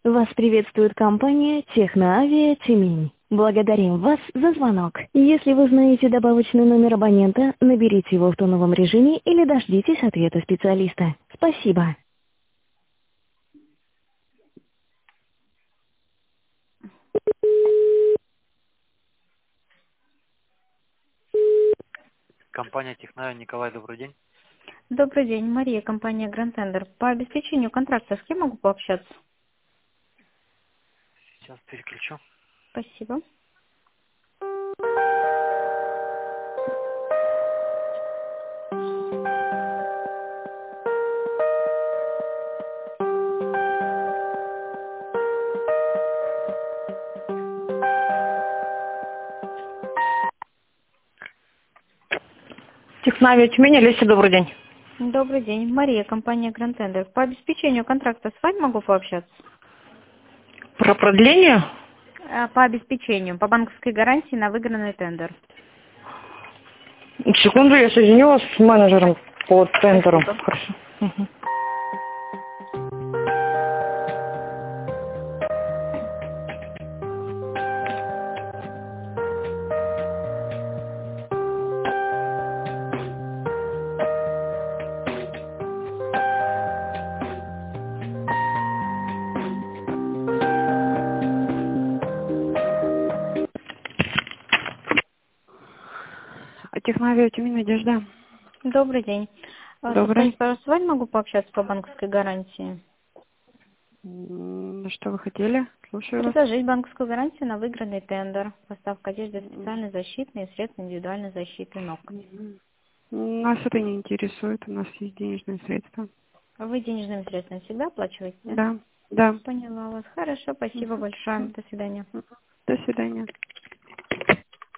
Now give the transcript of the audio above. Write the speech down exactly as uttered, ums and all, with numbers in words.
Вас приветствует компания «Техноавиа Тюмень». Благодарим вас за звонок. Если вы знаете добавочный номер абонента, наберите его в тоновом режиме или дождитесь ответа специалиста. Спасибо. Компания Технавиа, Николай, добрый день. Добрый день, Мария, компания Grand Tender. По обеспечению контракта с кем могу пообщаться? Сейчас переключу. Спасибо. Технавиа Тюмень, Олеся, добрый день. Добрый день, Мария, компания Grand Tender. По обеспечению контракта с вами могу пообщаться? Про продление? А, По обеспечению, по банковской гарантии на выигранный тендер. Секунду, я соединю вас с менеджером по тендеру. Спасибо. Хорошо. Мгм. Технавиа Тюмень, Надежда. Добрый день. А, Добрый. Подскажите, пожалуйста, с вами могу пообщаться по банковской гарантии? М, Что вы хотели? Слушаю вас. Предложить банковскую гарантию на выигранный тендер. Поставка одежды специальной защитной и средств индивидуальной защиты ног. Мгм. Нас это не интересует, у нас есть денежные средства. Вы денежными средствами всегда оплачиваете, да? Да, да. Поняла вас. Хорошо, спасибо большое. До свидания. До свидания.